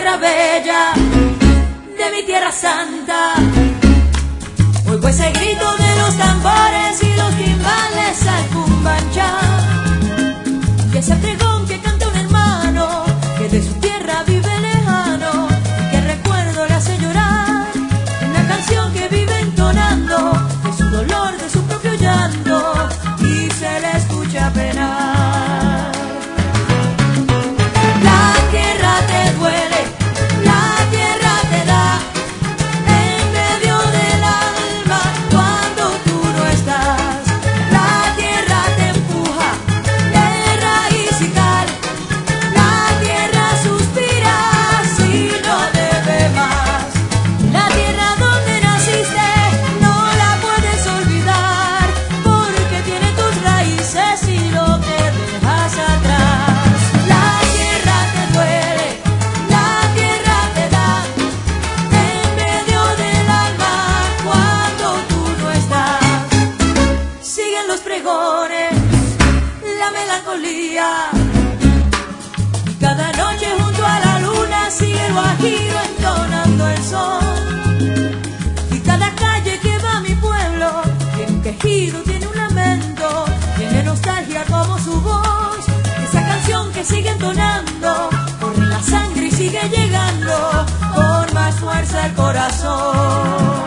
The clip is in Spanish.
tierra bella, de mi tierra santa. Oigo ese grito de los tambores y los timbales al cumbanchá, y ese pregón que canta un hermano que de su tierra vive lejano, y que recuerdo le hace llorar en la canción que vive entonando, de su dolor, de su propio llanto, y se le escucha penar. La tierra te duele, la tierra te da en medio del alma cuando tú no estás. La tierra te empuja de raíz y tal, la tierra suspira si no te ve más. La tierra donde naciste no la puedes olvidar, porque tiene tus raíces y lo que dejas atrás. La tierra te duele, la tierra te da en medio del alma cuando tú no estás. Siguen los pregones, la melancolía, y cada noche junto a la luna sigue el guajiro entonando el son. Y cada calle que va a mi pueblo tiene un quejido, tiene un lamento, tiene nostalgia como su voz. Esa canción que sigue entonando corre la sangre y sigue llegando con más fuerza el corazón.